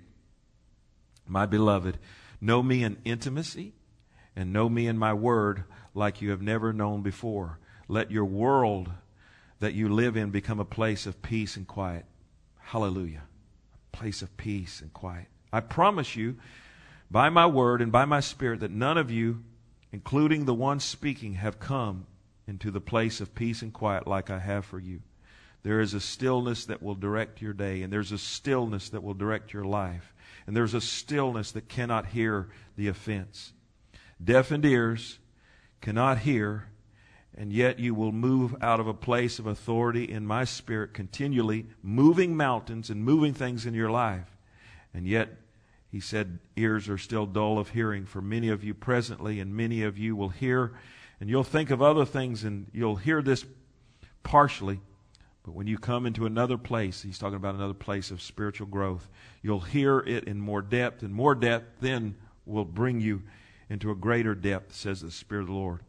my beloved. Know me in intimacy and know me in my word like you have never known before. Let your world that you live in become a place of peace and quiet. Hallelujah. A place of peace and quiet. I promise you by my word and by my Spirit that none of you, including the one speaking, have come into the place of peace and quiet like I have for you. There is a stillness that will direct your day, and there's a stillness that will direct your life, and there's a stillness that cannot hear the offense. Deafened ears cannot hear, and yet you will move out of a place of authority in my Spirit, continually moving mountains and moving things in your life. And yet, he said, ears are still dull of hearing for many of you presently, and many of you will hear, and you'll think of other things, and you'll hear this partially. But when you come into another place, he's talking about another place of spiritual growth, you'll hear it in more depth, and more depth then will bring you into a greater depth, says the Spirit of the Lord.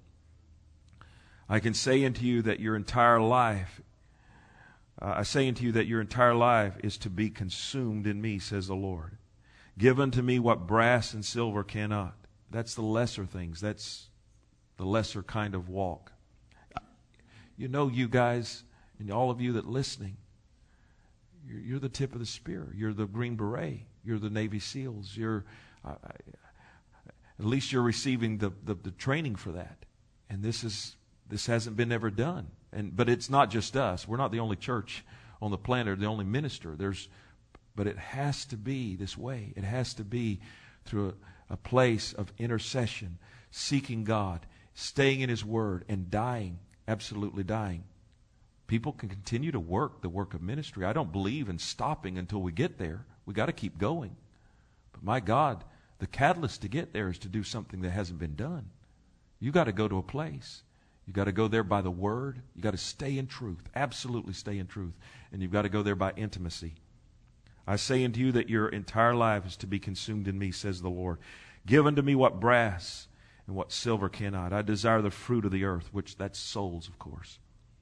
I can say unto you that your entire life, uh, I say unto you that your entire life is to be consumed in me, says the Lord. Give unto me what brass and silver cannot. That's the lesser things. That's the lesser kind of walk. You know, you guys, and all of you that listening, You're, you're the tip of the spear. You're the Green Beret. You're the Navy SEALs. You're, uh, at least you're receiving the, the, the training for that. And this is this hasn't been ever done. And but it's not just us. We're not the only church on the planet, or the only minister. There's, but it has to be this way. It has to be through a, a place of intercession, seeking God, staying in His Word, and dying, absolutely dying. People can continue to work the work of ministry. I don't believe in stopping until we get there. We got to keep going. But my God, the catalyst to get there is to do something that hasn't been done. You got to go to a place. You got to go there by the Word. You got to stay in truth. Absolutely stay in truth. And you've got to go there by intimacy. I say unto you that your entire life is to be consumed in me, says the Lord. Give unto me what brass and what silver cannot. I desire the fruit of the earth, which that's souls, of course.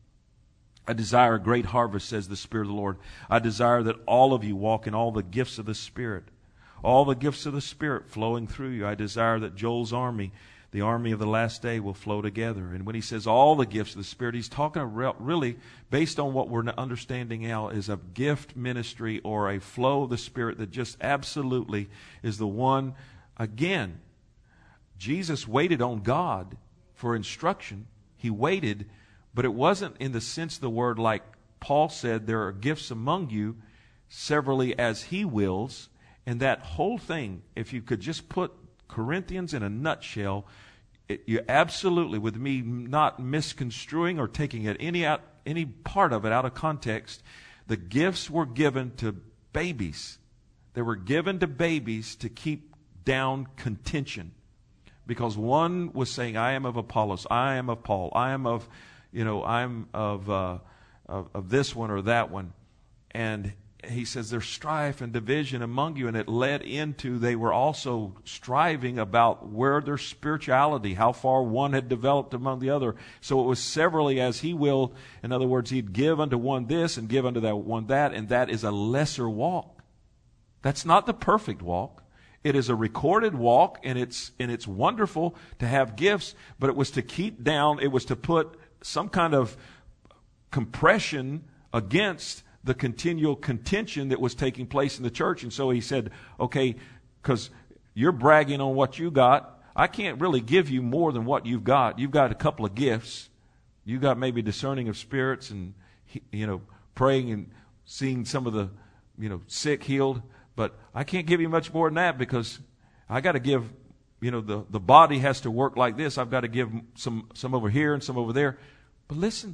I desire a great harvest, says the Spirit of the Lord. I desire that all of you walk in all the gifts of the Spirit. All the gifts of the Spirit flowing through you. I desire that Joel's army, the army of the last day, will flow together. And when he says all the gifts of the Spirit, he's talking really, based on what we're understanding now, is a gift ministry or a flow of the Spirit that just absolutely is the one. Again, Jesus waited on God for instruction. He waited, but it wasn't in the sense of the word like Paul said, there are gifts among you, severally as He wills. And that whole thing, if you could just put Corinthians in a nutshell, it, you absolutely, with me not misconstruing or taking it any out, any part of it out of context, the gifts were given to babies. They were given to babies to keep down contention. Because one was saying, I am of Apollos, I am of Paul, I am of, you know, I'm of, uh, of, of this one or that one. And he says there's strife and division among you, and it led into they were also striving about where their spirituality, how far one had developed among the other. So it was severally as He willed. In other words, He'd give unto one this and give unto that one that, and that is a lesser walk. That's not the perfect walk. It is a recorded walk, and it's and it's wonderful to have gifts, but it was to keep down, it was to put some kind of compression against the continual contention that was taking place in the church. And so he said, okay, because you're bragging on what you got, I can't really give you more than what you've got. You've got a couple of gifts. You've got maybe discerning of spirits and, you know, praying and seeing some of the, you know, sick healed. But I can't give you much more than that because I got to give, you know, the, the body has to work like this. I've got to give some, some over here and some over there. But listen,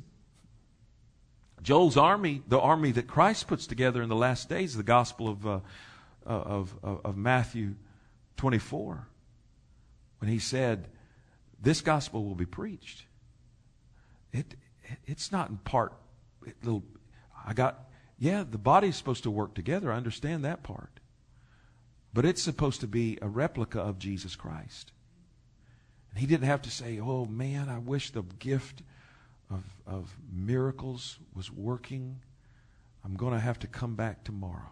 Joel's army, the army that Christ puts together in the last days, the gospel of, uh, of, of, of Matthew twenty-four, when he said, this gospel will be preached. It, it it's not in part, it, little, I got, yeah, the body's supposed to work together. I understand that part. But it's supposed to be a replica of Jesus Christ. And he didn't have to say, oh man, I wish the gift of, of miracles was working. I'm going to have to come back tomorrow.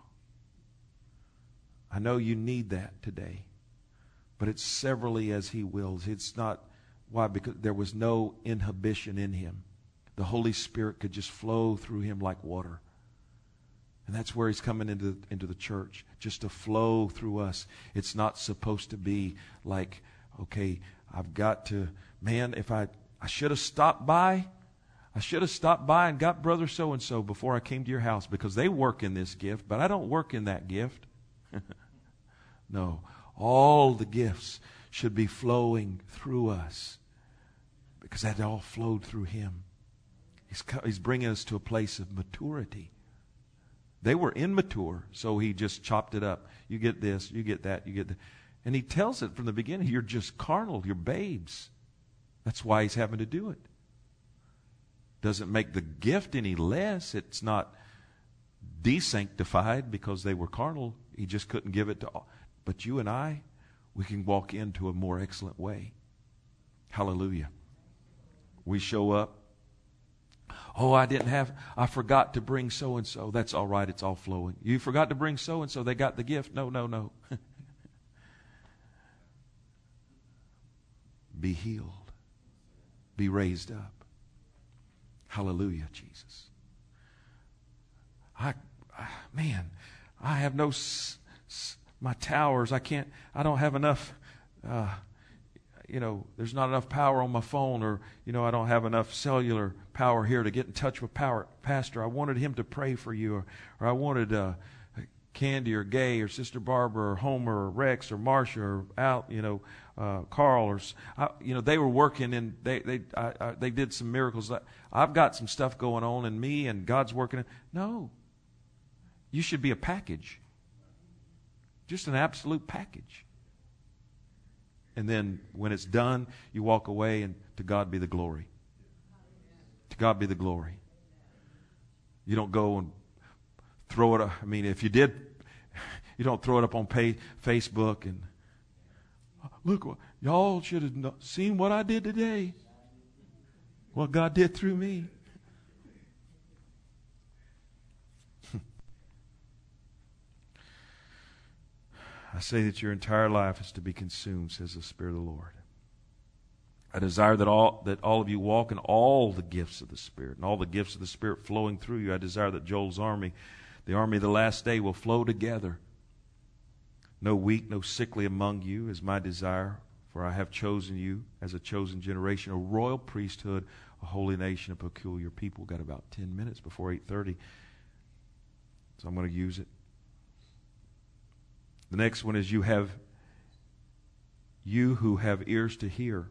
I know you need that today. But it's severally as He wills. It's not, why? Because there was no inhibition in Him. The Holy Spirit could just flow through Him like water. And that's where He's coming into, into the church, just to flow through us. It's not supposed to be like, okay, I've got to, man, if I, I should have stopped by, I should have stopped by and got brother so-and-so before I came to your house because they work in this gift, but I don't work in that gift. No, all the gifts should be flowing through us because that all flowed through Him. He's, he's bringing us to a place of maturity. They were immature, so He just chopped it up. You get this, you get that, you get that. And He tells it from the beginning, you're just carnal, you're babes. That's why He's having to do it. Doesn't make the gift any less. It's not desanctified because they were carnal. He just couldn't give it to all. But you and I, we can walk into a more excellent way. Hallelujah. We show up. Oh, I didn't have, I forgot to bring so-and-so. That's all right. It's all flowing. You forgot to bring so-and-so. They got the gift. No, no, no. Be healed. Be raised up. Hallelujah, Jesus. I man, I have no, my towers, I can't, I don't have enough, uh, you know, there's not enough power on my phone, or, you know, I don't have enough cellular power here to get in touch with power. Pastor, I wanted him to pray for you, or, or I wanted uh, Candy or Gay or Sister Barbara or Homer or Rex or Marcia or Al, you know, uh, Carl, or, I, you know, they were working and they they I, I, they did some miracles. I've got some stuff going on in me and God's working. No. You should be a package. Just an absolute package. And then when it's done, you walk away, and to God be the glory. To God be the glory. You don't go and throw it up. I mean, if you did, you don't throw it up on pay, Facebook and, look, y'all should have seen what I did today. What God did through me. I say that your entire life is to be consumed, says the Spirit of the Lord. I desire that all that all of you walk in all the gifts of the Spirit, and all the gifts of the Spirit flowing through you. I desire that Joel's army, the army of the last day, will flow together. No weak, no sickly among you is my desire, for I have chosen you as a chosen generation, a royal priesthood, a holy nation, a peculiar people. We've got about ten minutes before eight thirty, so I'm going to use it. The next one is you have, you who have ears to hear.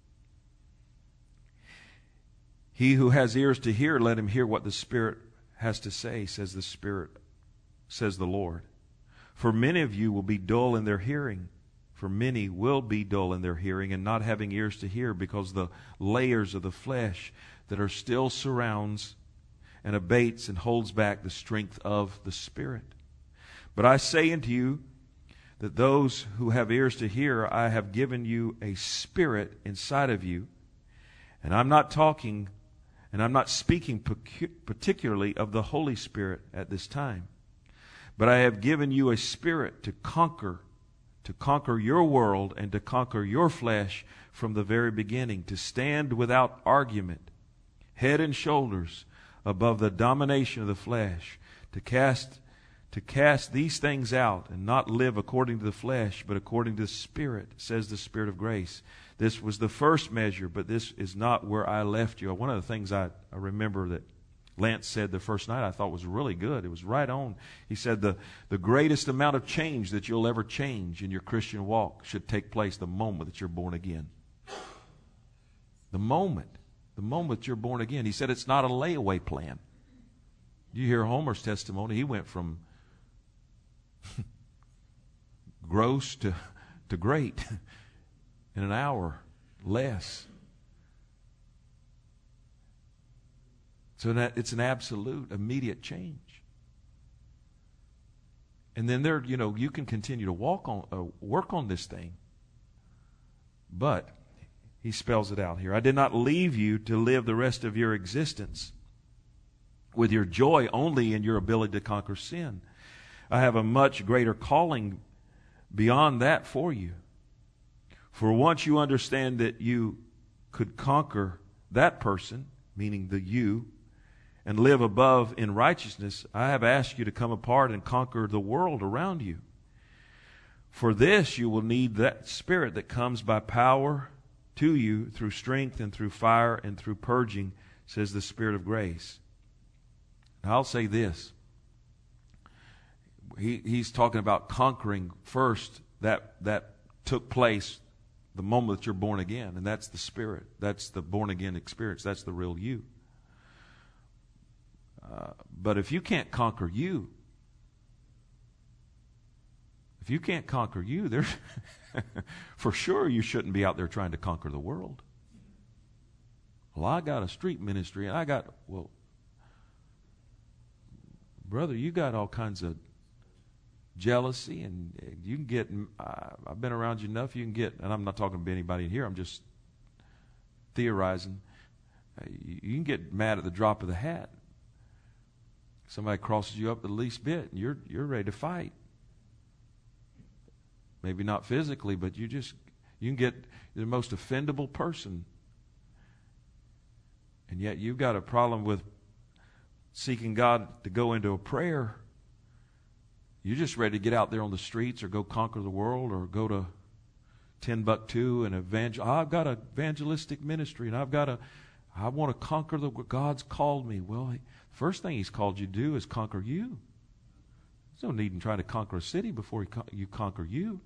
He who has ears to hear, let him hear what the Spirit has to say, says the Spirit, says the Lord. For many of you will be dull in their hearing. For many will be dull in their hearing and not having ears to hear, because the layers of the flesh that are still surrounds and abates and holds back the strength of the Spirit. But I say unto you, that those who have ears to hear, I have given you a spirit inside of you. And I'm not talking, and I'm not speaking particularly of the Holy Spirit at this time. But I have given you a spirit to conquer, to conquer your world and to conquer your flesh from the very beginning, to stand without argument, head and shoulders above the domination of the flesh, to cast To cast these things out and not live according to the flesh, but according to the Spirit, says the Spirit of grace. This was the first measure, but this is not where I left you. One of the things I, I remember that Lance said the first night I thought was really good. It was right on. He said the, the greatest amount of change that you'll ever change in your Christian walk should take place the moment that you're born again. The moment. The moment you're born again. He said it's not a layaway plan. You hear Homer's testimony. He went from gross to, to great in an hour less. So that it's an absolute, immediate change. And then there, you know, you can continue to walk on, uh, work on this thing. But he spells it out here. I did not leave you to live the rest of your existence with your joy only in your ability to conquer sin. I have a much greater calling beyond that for you. For once you understand that you could conquer that person, meaning the you, and live above in righteousness, I have asked you to come apart and conquer the world around you. For this you will need that Spirit that comes by power to you through strength and through fire and through purging, says the Spirit of grace. Now I'll say this. He, he's talking about conquering first. That that took place the moment that you're born again, and that's the Spirit. That's the born again experience. That's the real you. Uh, but if you can't conquer you, if you can't conquer you, there's for sure you shouldn't be out there trying to conquer the world. Well, I got a street ministry, and I got well, brother, you got all kinds of jealousy, and you can get, uh, I've been around you enough, you can get, and I'm not talking to anybody in here, I'm just theorizing, uh, you, you can get mad at the drop of the hat. Somebody crosses you up the least bit, and you're you're ready to fight. Maybe not physically, but you just, you can get the most offendable person. And yet you've got a problem with seeking God to go into a prayer You're just ready to get out there on the streets or go conquer the world or go to Timbuktu and evangel. I've got an evangelistic ministry and I've got a, I want to conquer the, God's called me. Well, he, first thing He's called you to do is conquer you. There's no need in trying to conquer a city before you, con- you conquer you.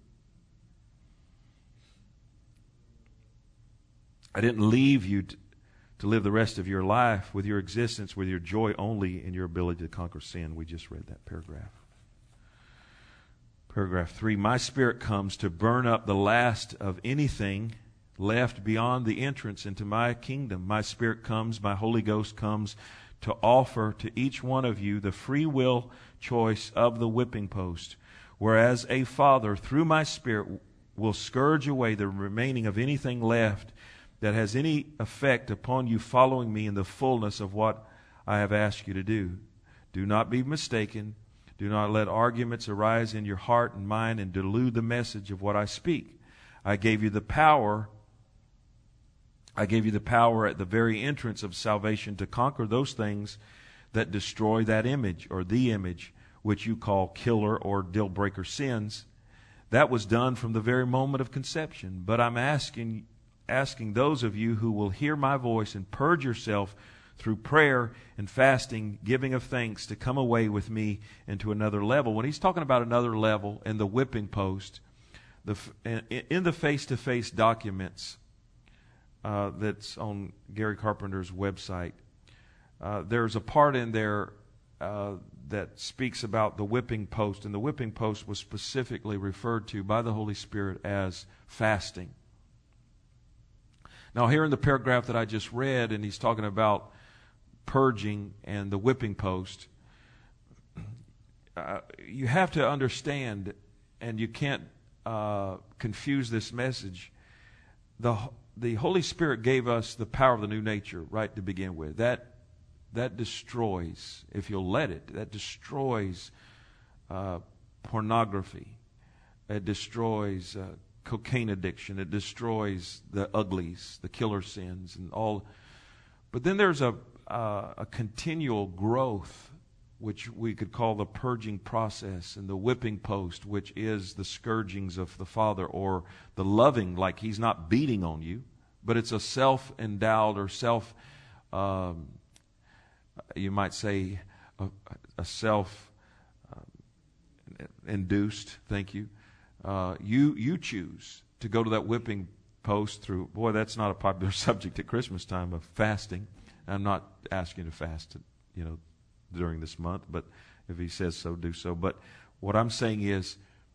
I didn't leave you to, to live the rest of your life with your existence, with your joy only in your ability to conquer sin. We just read that paragraph. Paragraph three, my Spirit comes to burn up the last of anything left beyond the entrance into my kingdom. My Spirit comes, my Holy Ghost comes to offer to each one of you the free will choice of the whipping post, whereas a father, through my Spirit, will scourge away the remaining of anything left that has any effect upon you following me in the fullness of what I have asked you to do. Do not be mistaken. Do not let arguments arise in your heart and mind and delude the message of what I speak. I gave you the power. I gave you the power at the very entrance of salvation to conquer those things that destroy that image or the image which you call killer or deal-breaker sins. That was done from the very moment of conception. But I'm asking, asking those of you who will hear my voice and purge yourself through prayer and fasting, giving of thanks, to come away with me into another level. When he's talking about another level in the whipping post, the in the face-to-face documents uh, that's on Gary Carpenter's website, uh, there's a part in there uh, that speaks about the whipping post, and the whipping post was specifically referred to by the Holy Spirit as fasting. Now, here in the paragraph that I just read, and he's talking about purging and the whipping post, uh, you have to understand, and you can't uh, confuse this message. The the Holy Spirit gave us the power of the new nature right to begin with. That that destroys, if you'll let it, that destroys uh, pornography. It destroys uh, cocaine addiction. It destroys the uglies, the killer sins, and all. But then there's a Uh, a continual growth, which we could call the purging process, and the whipping post, which is the scourgings of the Father, or the loving, like He's not beating on you, but it's a self-endowed or self, um, you might say, a, a self-induced, uh, thank you. Uh, you, you choose to go to that whipping post through, boy, that's not a popular subject at Christmas time, of fasting. I'm not asking you to fast, you know, during this month, but if He says so, do so. But what I'm saying is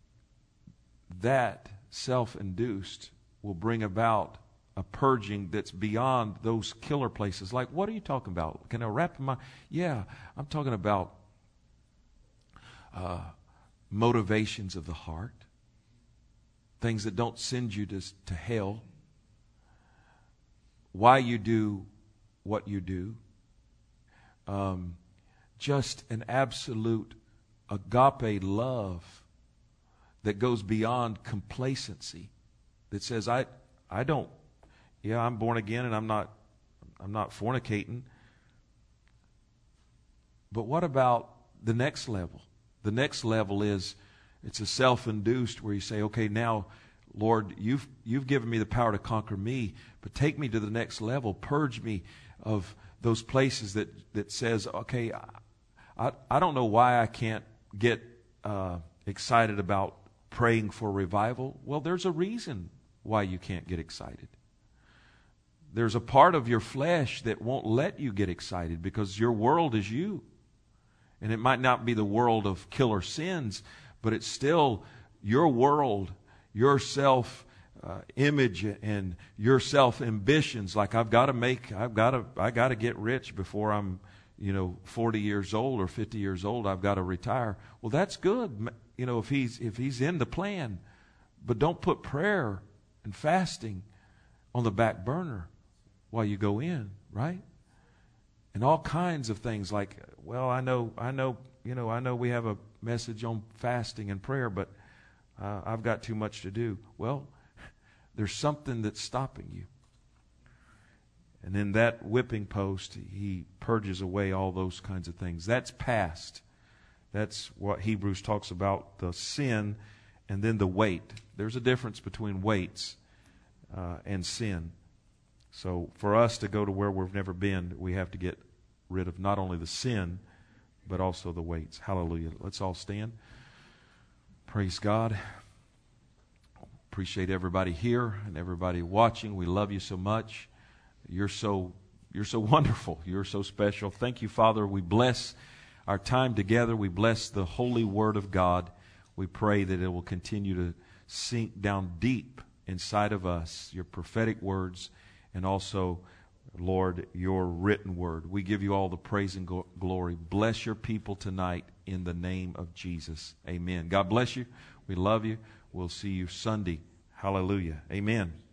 that self-induced will bring about a purging that's beyond those killer places. Like, what are you talking about? Can I wrap my... Yeah, I'm talking about uh, motivations of the heart, things that don't send you to, to hell, why you do what you do, um, just an absolute agape love that goes beyond complacency, that says, I I don't, yeah, I'm born again and I'm not I'm not fornicating. But what about the next level? The next level is, it's a self-induced where you say, okay, now, Lord, you've you've given me the power to conquer me, but take me to the next level. Purge me of those places that, that says, okay, I, I don't know why I can't get uh, excited about praying for revival. Well, there's a reason why you can't get excited. There's a part of your flesh that won't let you get excited because your world is you. And it might not be the world of killer sins, but it's still your world, your self uh, image and your self ambitions. Like, I've got to make, I've got to, I got to get rich before I'm, you know, forty years old or fifty years old. I've got to retire. Well, that's good, you know, if he's if he's in the plan, but don't put prayer and fasting on the back burner while you go in, right? And all kinds of things like, well, I know, I know, you know, I know we have a message on fasting and prayer, but uh, I've got too much to do. Well, there's something that's stopping you. And in that whipping post, he purges away all those kinds of things. That's past. That's what Hebrews talks about, the sin and then the weight. There's a difference between weights uh, and sin. So for us to go to where we've never been, we have to get rid of not only the sin, but also the weights. Hallelujah. Let's all stand. Praise God. Appreciate everybody here and everybody watching. We love you so much. You're so you're so wonderful. You're so special. Thank you, Father. We bless our time together. We bless the holy Word of God. We pray that it will continue to sink down deep inside of us, your prophetic words, and also, Lord, your written word. We give you all the praise and glory. Bless your people tonight in the name of Jesus. Amen. God bless you. We love you. We'll see you Sunday. Hallelujah. Amen.